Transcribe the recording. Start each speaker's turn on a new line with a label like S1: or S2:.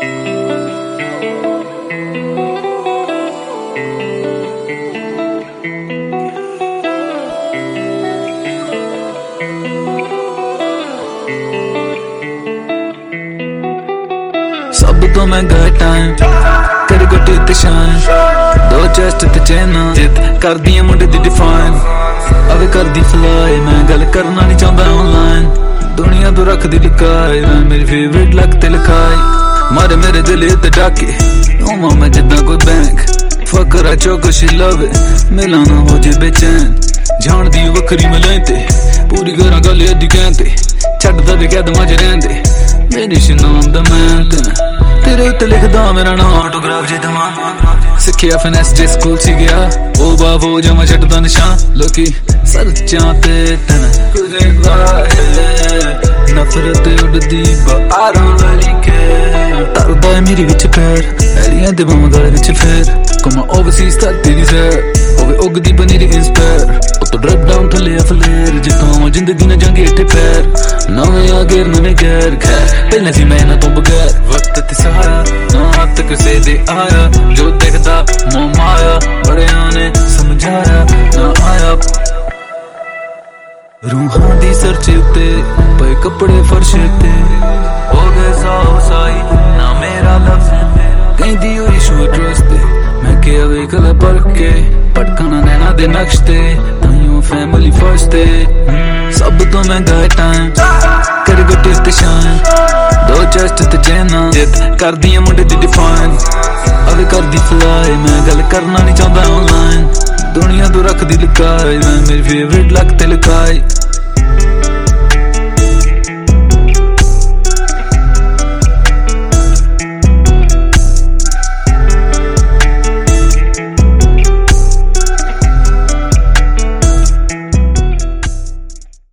S1: सब तो महंगा टाइम तेरे गोटे ते शाइन दो चेस्ट ते चैना जित कर दिया मुंडे दी डिफाइन अवे कर दी फ्लाई मैं गल करना नहीं चाहता ऑनलाइन दुनिया तो रख दी लुकाई मैं मेरी फेवरेट लग ते लिखाई मारे मेरे दिल ते डाके ओ मामा जिदा कोई बैंक फकरा चौक शी लव मिला ना हो जे बेचैन जान दी वखरी मिले ते पूरी करा गल अद्धी कहते छड़ दे कदम च रहंदे मेरी नाम द मैन तेरे उत्ते लिखदा मेरा नाम ऑटोग्राफ जे दमा सिक्खिया फिनेस जे स्कूल च गया ओ बाबो जमा छड्डदा निशान लोकी सरचां ते तन तुझे नफरत उड़दी बाहरों वाली के तरदा मेरी विच पैर एलियां दे बम गल विच फेर कमा ओवरसीज धरती दी सैर होवे उगदी पनीरी इंस्पायर तो ड्रिप डाउन थले अफलेर जितों जिंदगी न जंगे इत्थे पैर नवे आ गेर नवे गैर खैर पहले सी मैं ना तो बगैर वक्त ते सहारा ना हाथ किसे दे आया जो देखदा मोह माया बड़े आने समझाया ना आया रूहां दी सरचे उत्ते पे कपड़े फर्श ते हो गए साओ साई ना मेरा लफ्ज कहंदी हुई शू ट्रस्ट ते मैं के वेख ले पर के पटकना नैना दे नक्श ते ताइयों फैमिली फर्स्ट ते सब तो महंगा टाइम कर गोटे ते शाइन दो चेस्ट ते चैना जित कर दिया मुंडे दी डिफाइन अवे कर दी फ्लाई मैं गल करना नहीं चाहता ऑनलाइन दुनिया तो रख दी लुकाई मैं मेरी फेवरेट लग ते लिखाई